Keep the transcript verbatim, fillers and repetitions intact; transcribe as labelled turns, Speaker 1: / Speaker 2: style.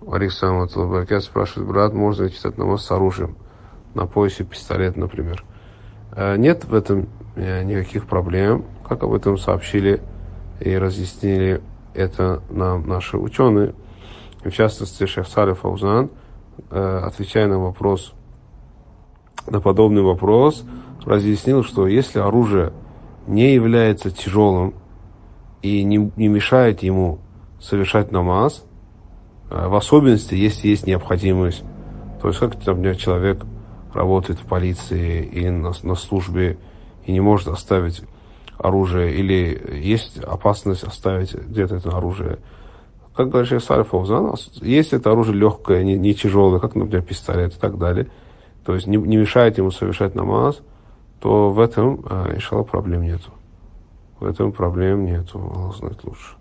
Speaker 1: Александр Талабаркят спрашивает: брат, можно ли читать намаз с оружием? На поясе пистолет, например. Нет в этом никаких проблем, как об этом сообщили и разъяснили это нам наши ученые. В частности, шейх Салих Фаузан, отвечая на вопрос, на подобный вопрос, разъяснил, что если оружие не является тяжелым и не, не мешает ему совершать намаз, в особенности, если есть необходимость, то есть как, например, человек работает в полиции или на, на службе и не может оставить оружие, или есть опасность оставить где-то это оружие. Как говорит шейх Салих Фаузан, если это оружие легкое, не, не тяжелое, как, например, пистолет и так далее, то есть не, не мешает ему совершать намаз, то в этом, иншаллах, проблем нету. В этом проблем нету. Аллах знает лучше.